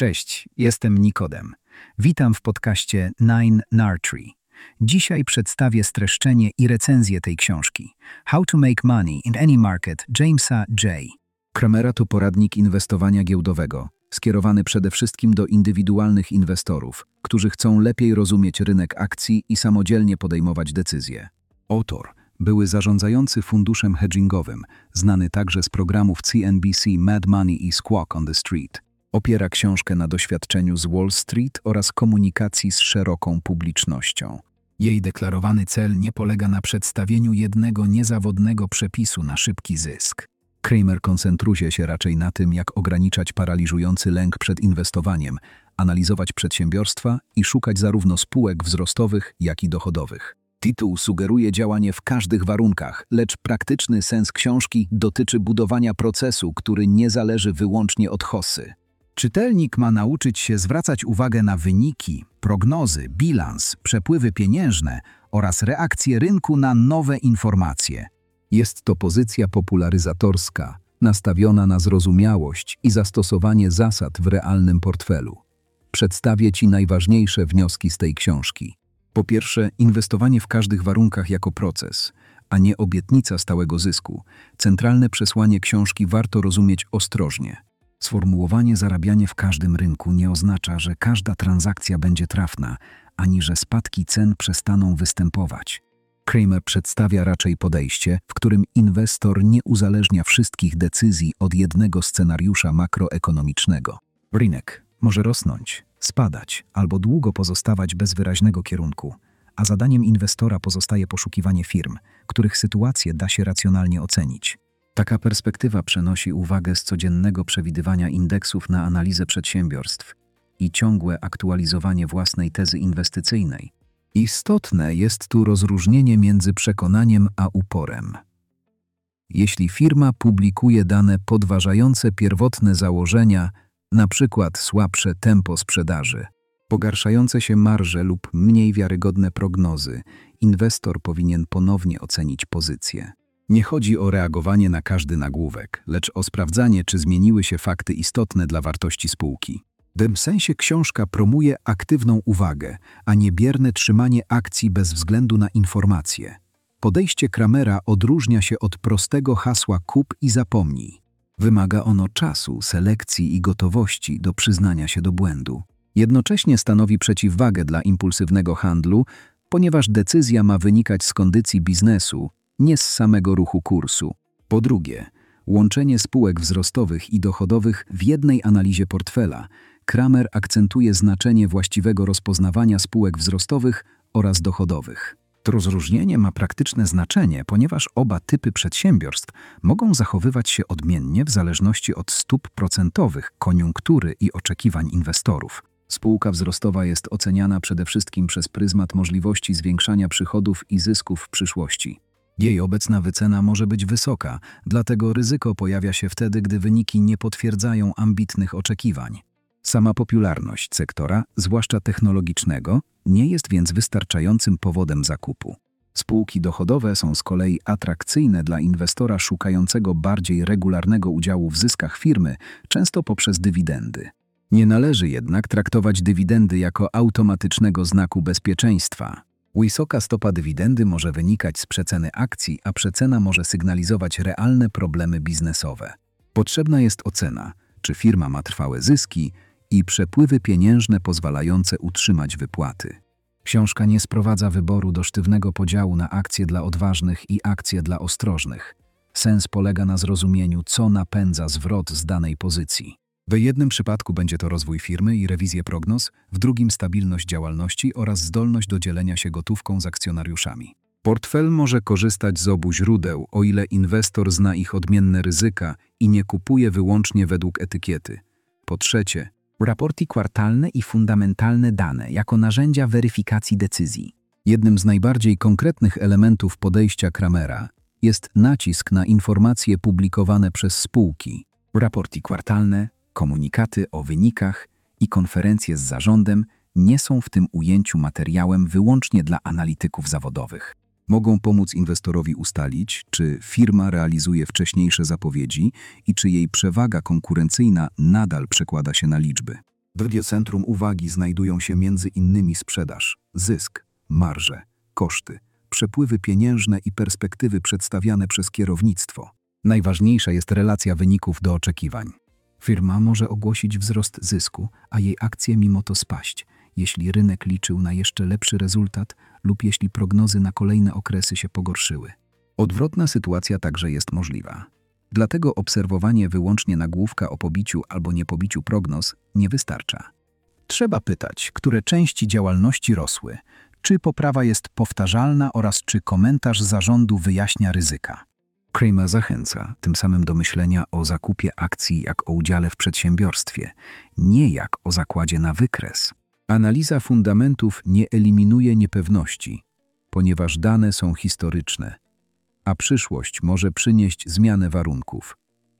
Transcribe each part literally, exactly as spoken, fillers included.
Cześć, jestem Nikodem. Witam w podcaście Nine Nartree. Dzisiaj przedstawię streszczenie i recenzję tej książki. How to Make Money in Any Market Jamesa J. Cramera to poradnik inwestowania giełdowego, skierowany przede wszystkim do indywidualnych inwestorów, którzy chcą lepiej rozumieć rynek akcji i samodzielnie podejmować decyzje. Autor, były zarządzający funduszem hedgingowym, znany także z programów C N B C Mad Money i Squawk on the Street. Opiera książkę na doświadczeniu z Wall Street oraz komunikacji z szeroką publicznością. Jej deklarowany cel nie polega na przedstawieniu jednego niezawodnego przepisu na szybki zysk. Cramer koncentruje się raczej na tym, jak ograniczać paraliżujący lęk przed inwestowaniem, analizować przedsiębiorstwa i szukać zarówno spółek wzrostowych, jak i dochodowych. Tytuł sugeruje działanie w każdych warunkach, lecz praktyczny sens książki dotyczy budowania procesu, który nie zależy wyłącznie od hossy. Czytelnik ma nauczyć się zwracać uwagę na wyniki, prognozy, bilans, przepływy pieniężne oraz reakcje rynku na nowe informacje. Jest to pozycja popularyzatorska, nastawiona na zrozumiałość i zastosowanie zasad w realnym portfelu. Przedstawię Ci najważniejsze wnioski z tej książki. Po pierwsze, inwestowanie w każdych warunkach jako proces, a nie obietnica stałego zysku. Centralne przesłanie książki warto rozumieć ostrożnie. Sformułowanie zarabianie w każdym rynku nie oznacza, że każda transakcja będzie trafna, ani że spadki cen przestaną występować. Cramer przedstawia raczej podejście, w którym inwestor nie uzależnia wszystkich decyzji od jednego scenariusza makroekonomicznego. Rynek może rosnąć, spadać albo długo pozostawać bez wyraźnego kierunku, a zadaniem inwestora pozostaje poszukiwanie firm, których sytuację da się racjonalnie ocenić. Taka perspektywa przenosi uwagę z codziennego przewidywania indeksów na analizę przedsiębiorstw i ciągłe aktualizowanie własnej tezy inwestycyjnej. Istotne jest tu rozróżnienie między przekonaniem a uporem. Jeśli firma publikuje dane podważające pierwotne założenia, na przykład słabsze tempo sprzedaży, pogarszające się marże lub mniej wiarygodne prognozy, inwestor powinien ponownie ocenić pozycję. Nie chodzi o reagowanie na każdy nagłówek, lecz o sprawdzanie, czy zmieniły się fakty istotne dla wartości spółki. W tym sensie książka promuje aktywną uwagę, a nie bierne trzymanie akcji bez względu na informacje. Podejście Cramera odróżnia się od prostego hasła kup i zapomnij. Wymaga ono czasu, selekcji i gotowości do przyznania się do błędu. Jednocześnie stanowi przeciwwagę dla impulsywnego handlu, ponieważ decyzja ma wynikać z kondycji biznesu, nie z samego ruchu kursu. Po drugie, łączenie spółek wzrostowych i dochodowych w jednej analizie portfela. Cramer akcentuje znaczenie właściwego rozpoznawania spółek wzrostowych oraz dochodowych. To rozróżnienie ma praktyczne znaczenie, ponieważ oba typy przedsiębiorstw mogą zachowywać się odmiennie w zależności od stóp procentowych, koniunktury i oczekiwań inwestorów. Spółka wzrostowa jest oceniana przede wszystkim przez pryzmat możliwości zwiększania przychodów i zysków w przyszłości. Jej obecna wycena może być wysoka, dlatego ryzyko pojawia się wtedy, gdy wyniki nie potwierdzają ambitnych oczekiwań. Sama popularność sektora, zwłaszcza technologicznego, nie jest więc wystarczającym powodem zakupu. Spółki dochodowe są z kolei atrakcyjne dla inwestora szukającego bardziej regularnego udziału w zyskach firmy, często poprzez dywidendy. Nie należy jednak traktować dywidendy jako automatycznego znaku bezpieczeństwa. Wysoka stopa dywidendy może wynikać z przeceny akcji, a przecena może sygnalizować realne problemy biznesowe. Potrzebna jest ocena, czy firma ma trwałe zyski i przepływy pieniężne pozwalające utrzymać wypłaty. Książka nie sprowadza wyboru do sztywnego podziału na akcje dla odważnych i akcje dla ostrożnych. Sens polega na zrozumieniu, co napędza zwrot z danej pozycji. W jednym przypadku będzie to rozwój firmy i rewizję prognoz, w drugim stabilność działalności oraz zdolność do dzielenia się gotówką z akcjonariuszami. Portfel może korzystać z obu źródeł, o ile inwestor zna ich odmienne ryzyka i nie kupuje wyłącznie według etykiety. Po trzecie, raporty kwartalne i fundamentalne dane jako narzędzia weryfikacji decyzji. Jednym z najbardziej konkretnych elementów podejścia Cramera jest nacisk na informacje publikowane przez spółki. Raporty kwartalne, komunikaty o wynikach i konferencje z zarządem nie są w tym ujęciu materiałem wyłącznie dla analityków zawodowych. Mogą pomóc inwestorowi ustalić, czy firma realizuje wcześniejsze zapowiedzi i czy jej przewaga konkurencyjna nadal przekłada się na liczby. W centrum uwagi znajdują się między innymi sprzedaż, zysk, marże, koszty, przepływy pieniężne i perspektywy przedstawiane przez kierownictwo. Najważniejsza jest relacja wyników do oczekiwań. Firma może ogłosić wzrost zysku, a jej akcje mimo to spaść, jeśli rynek liczył na jeszcze lepszy rezultat lub jeśli prognozy na kolejne okresy się pogorszyły. Odwrotna sytuacja także jest możliwa. Dlatego obserwowanie wyłącznie nagłówka o pobiciu albo niepobiciu prognoz nie wystarcza. Trzeba pytać, które części działalności rosły, czy poprawa jest powtarzalna oraz czy komentarz zarządu wyjaśnia ryzyka. Kramer zachęca tym samym do myślenia o zakupie akcji jak o udziale w przedsiębiorstwie, nie jak o zakładzie na wykres. Analiza fundamentów nie eliminuje niepewności, ponieważ dane są historyczne, a przyszłość może przynieść zmianę warunków.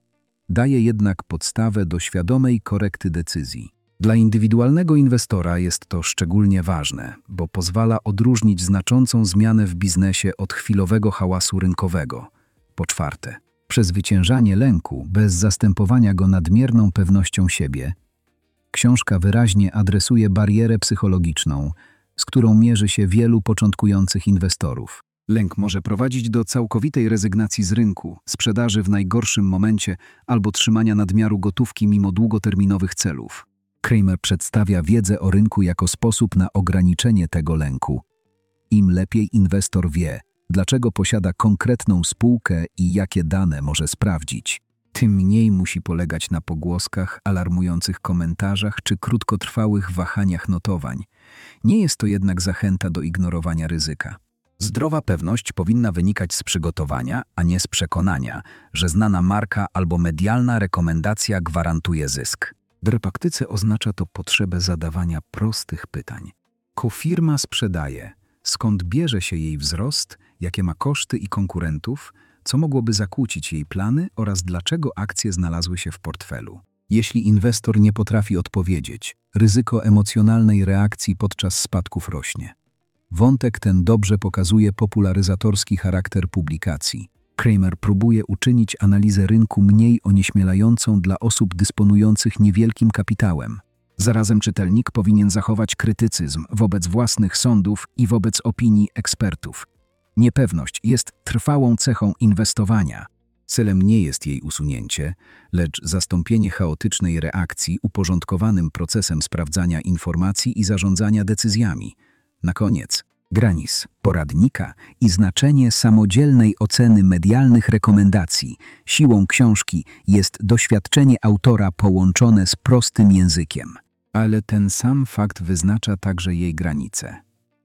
Daje jednak podstawę do świadomej korekty decyzji. Dla indywidualnego inwestora jest to szczególnie ważne, bo pozwala odróżnić znaczącą zmianę w biznesie od chwilowego hałasu rynkowego. Po czwarte, przezwyciężanie lęku bez zastępowania go nadmierną pewnością siebie. Książka wyraźnie adresuje barierę psychologiczną, z którą mierzy się wielu początkujących inwestorów. Lęk może prowadzić do całkowitej rezygnacji z rynku, sprzedaży w najgorszym momencie albo trzymania nadmiaru gotówki mimo długoterminowych celów. Kramer przedstawia wiedzę o rynku jako sposób na ograniczenie tego lęku. Im lepiej inwestor wie, dlaczego posiada konkretną spółkę i jakie dane może sprawdzić, tym mniej musi polegać na pogłoskach, alarmujących komentarzach czy krótkotrwałych wahaniach notowań. Nie jest to jednak zachęta do ignorowania ryzyka. Zdrowa pewność powinna wynikać z przygotowania, a nie z przekonania, że znana marka albo medialna rekomendacja gwarantuje zysk. W praktyce oznacza to potrzebę zadawania prostych pytań. Ko firma sprzedaje, skąd bierze się jej wzrost, jakie ma koszty i konkurentów, co mogłoby zakłócić jej plany oraz dlaczego akcje znalazły się w portfelu. Jeśli inwestor nie potrafi odpowiedzieć, ryzyko emocjonalnej reakcji podczas spadków rośnie. Wątek ten dobrze pokazuje popularyzatorski charakter publikacji. Kramer próbuje uczynić analizę rynku mniej onieśmielającą dla osób dysponujących niewielkim kapitałem. Zarazem czytelnik powinien zachować krytycyzm wobec własnych sądów i wobec opinii ekspertów. Niepewność jest trwałą cechą inwestowania. Celem nie jest jej usunięcie, lecz zastąpienie chaotycznej reakcji uporządkowanym procesem sprawdzania informacji i zarządzania decyzjami. Na koniec, granic, poradnika i znaczenie samodzielnej oceny medialnych rekomendacji. Siłą książki jest doświadczenie autora połączone z prostym językiem. Ale ten sam fakt wyznacza także jej granice.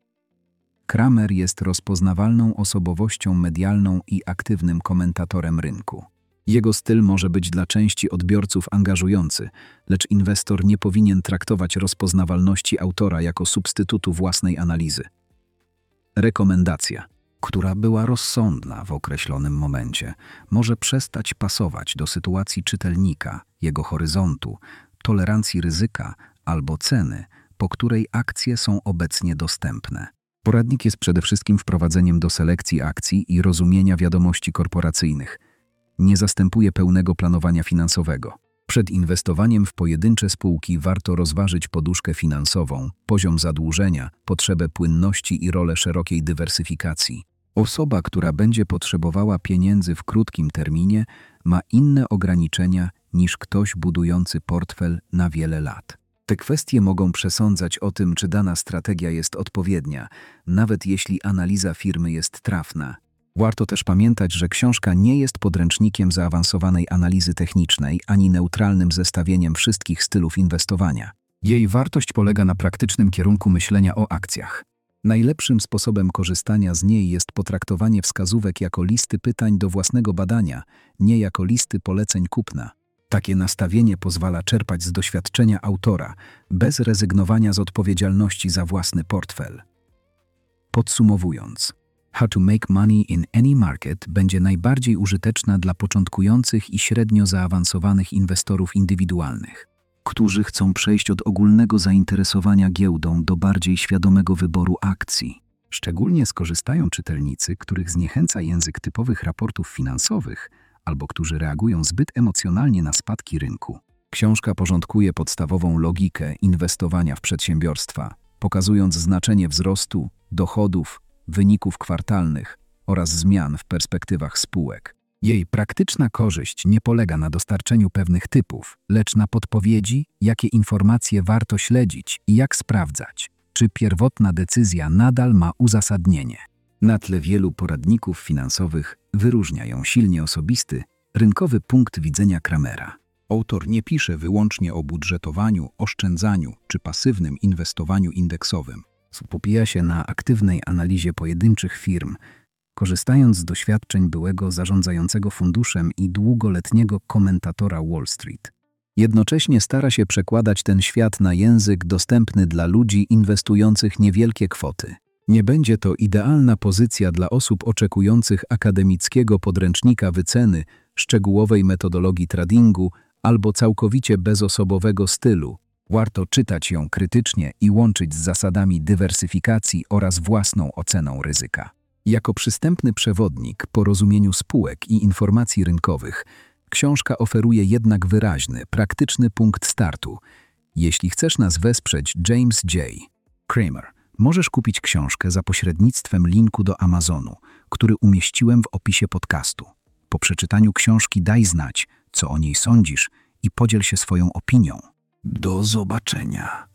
Kramer jest rozpoznawalną osobowością medialną i aktywnym komentatorem rynku. Jego styl może być dla części odbiorców angażujący, lecz inwestor nie powinien traktować rozpoznawalności autora jako substytutu własnej analizy. Rekomendacja, która była rozsądna w określonym momencie, może przestać pasować do sytuacji czytelnika, jego horyzontu, tolerancji ryzyka albo ceny, po której akcje są obecnie dostępne. Poradnik jest przede wszystkim wprowadzeniem do selekcji akcji i rozumienia wiadomości korporacyjnych. Nie zastępuje pełnego planowania finansowego. Przed inwestowaniem w pojedyncze spółki warto rozważyć poduszkę finansową, poziom zadłużenia, potrzebę płynności i rolę szerokiej dywersyfikacji. Osoba, która będzie potrzebowała pieniędzy w krótkim terminie, ma inne ograniczenia niż ktoś budujący portfel na wiele lat. Te kwestie mogą przesądzać o tym, czy dana strategia jest odpowiednia, nawet jeśli analiza firmy jest trafna. Warto też pamiętać, że książka nie jest podręcznikiem zaawansowanej analizy technicznej ani neutralnym zestawieniem wszystkich stylów inwestowania. Jej wartość polega na praktycznym kierunku myślenia o akcjach. Najlepszym sposobem korzystania z niej jest potraktowanie wskazówek jako listy pytań do własnego badania, nie jako listy poleceń kupna. Takie nastawienie pozwala czerpać z doświadczenia autora, bez rezygnowania z odpowiedzialności za własny portfel. Podsumowując, How to Make Money in Any Market będzie najbardziej użyteczna dla początkujących i średnio zaawansowanych inwestorów indywidualnych, którzy chcą przejść od ogólnego zainteresowania giełdą do bardziej świadomego wyboru akcji. Szczególnie skorzystają czytelnicy, których zniechęca język typowych raportów finansowych albo którzy reagują zbyt emocjonalnie na spadki rynku. Książka porządkuje podstawową logikę inwestowania w przedsiębiorstwa, pokazując znaczenie wzrostu, dochodów, wyników kwartalnych oraz zmian w perspektywach spółek. Jej praktyczna korzyść nie polega na dostarczeniu pewnych typów, lecz na podpowiedzi, jakie informacje warto śledzić i jak sprawdzać, czy pierwotna decyzja nadal ma uzasadnienie. Na tle wielu poradników finansowych wyróżnia ją silnie osobisty, rynkowy punkt widzenia Kramera. Autor nie pisze wyłącznie o budżetowaniu, oszczędzaniu czy pasywnym inwestowaniu indeksowym. Skupia się na aktywnej analizie pojedynczych firm, korzystając z doświadczeń byłego zarządzającego funduszem i długoletniego komentatora Wall Street. Jednocześnie stara się przekładać ten świat na język dostępny dla ludzi inwestujących niewielkie kwoty. Nie będzie to idealna pozycja dla osób oczekujących akademickiego podręcznika wyceny, szczegółowej metodologii tradingu albo całkowicie bezosobowego stylu. Warto czytać ją krytycznie i łączyć z zasadami dywersyfikacji oraz własną oceną ryzyka. Jako przystępny przewodnik po rozumieniu spółek i informacji rynkowych, książka oferuje jednak wyraźny, praktyczny punkt startu. Jeśli chcesz nas wesprzeć, James J. Cramer, możesz kupić książkę za pośrednictwem linku do Amazonu, który umieściłem w opisie podcastu. Po przeczytaniu książki daj znać, co o niej sądzisz i podziel się swoją opinią. Do zobaczenia.